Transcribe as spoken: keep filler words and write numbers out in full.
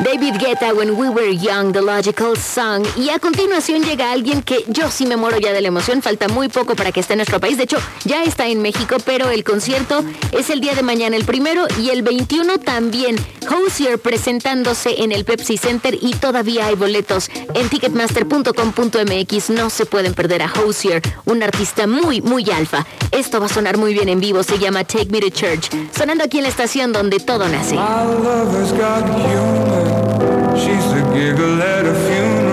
David Guetta, When We Were Young, The Logical Song. Y a continuación llega alguien que yo sí me muero ya de la emoción. Falta muy poco para que esté en nuestro país. De hecho, ya está en México, pero el concierto es el día de mañana, el primero, y el veintiuno también. Hozier presentándose en el Pepsi Center y todavía hay boletos en ticketmaster punto com punto m x. No se pueden perder a Hozier, un artista muy, muy alfa. Esto va a sonar muy bien en vivo. Se llama Take Me to Church. Sonando aquí en la estación donde todo nace. My lover's got humor. She's a giggle at a